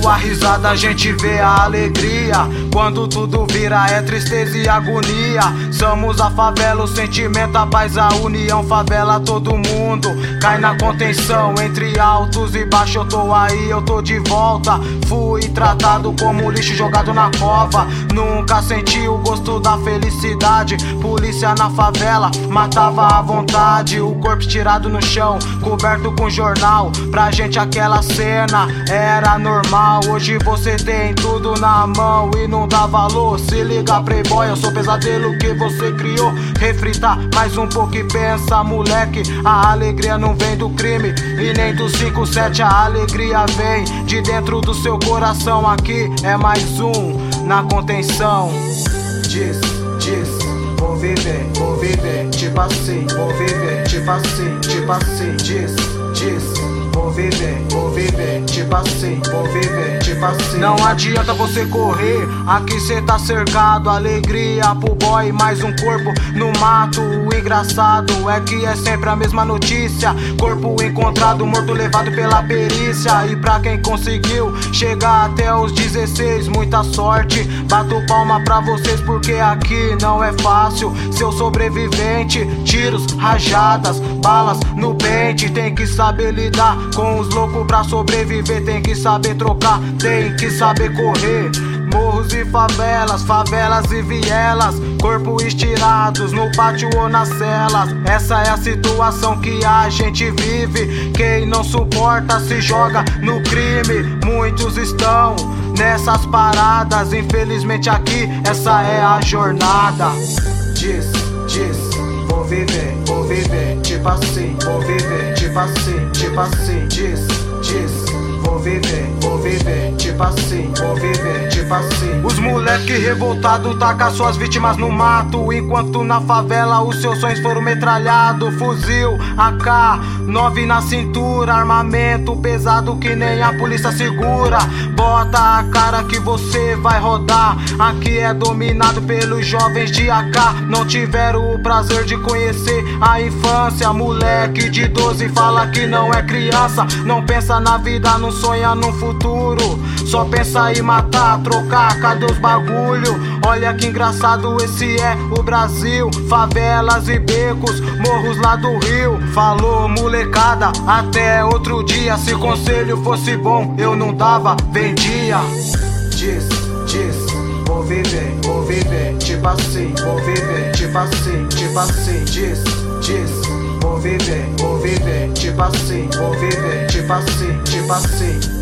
sua risada a gente vê a alegria. Quando tudo vira é tristeza e agonia. Somos a favela, o sentimento, a paz, a união. Favela todo mundo cai na contenção. Entre altos e baixos eu tô aí, eu tô de volta. Fui tratado como lixo jogado na cova. Nunca senti o gosto da felicidade. Polícia na favela matava à vontade. O corpo tirado no chão, coberto com jornal. Pra gente aquela cena era normal. Hoje você tem tudo na mão e não dá valor. Se liga, playboy, eu sou o pesadelo que você criou. Refrita mais um pouco e pensa, moleque. A alegria não vem do crime e nem do 57. A alegria vem de dentro do seu coração. Aqui é mais um na contenção. Diz, vou viver, tipo assim. Vou viver, tipo assim, diz, vou viver, tipo assim. Vou viver, tipo assim. Não adianta você correr, aqui cê tá cercado. Alegria pro boy, mais um corpo no mato. O engraçado é que é sempre a mesma notícia. Corpo encontrado, morto, levado pela perícia. E pra quem conseguiu chegar até os 16, muita sorte. Bato palma pra vocês porque aqui não é fácil. Seu sobrevivente, tiros, rajadas, balas no pente. Tem que saber lidar com os loucos pra sobreviver. Tem que saber trocar, tem que saber correr. Morros e favelas, favelas e vielas. Corpo estirados no pátio ou nas celas. Essa é a situação que a gente vive. Quem não suporta se joga no crime. Muitos estão nessas paradas. Infelizmente aqui essa é a jornada. Diz, vou viver, tipo assim. Vou viver, tipo assim, diz, vou viver, tipo assim. Vou viver, tipo assim. Os moleque revoltado taca suas vítimas no mato. Enquanto na favela os seus sonhos foram metralhados. Fuzil, AK-9 na cintura. Armamento pesado que nem a polícia segura. Bota a cara que você vai rodar. Aqui é dominado pelos jovens de AK. Não tiveram o prazer de conhecer a infância. Moleque de 12 fala que não é criança. Não pensa na vida, não sonha no futuro. Só pensa em matar, trocar, cadê os bagulho? Olha que engraçado, esse é o Brasil. Favelas e becos, morros lá do Rio. Falou molecada, até outro dia. Se conselho fosse bom, eu não dava, vendia. Diz, vou viver, tipo assim. Vou viver, tipo assim, diz, vou viver, tipo assim. Vou viver, tipo assim.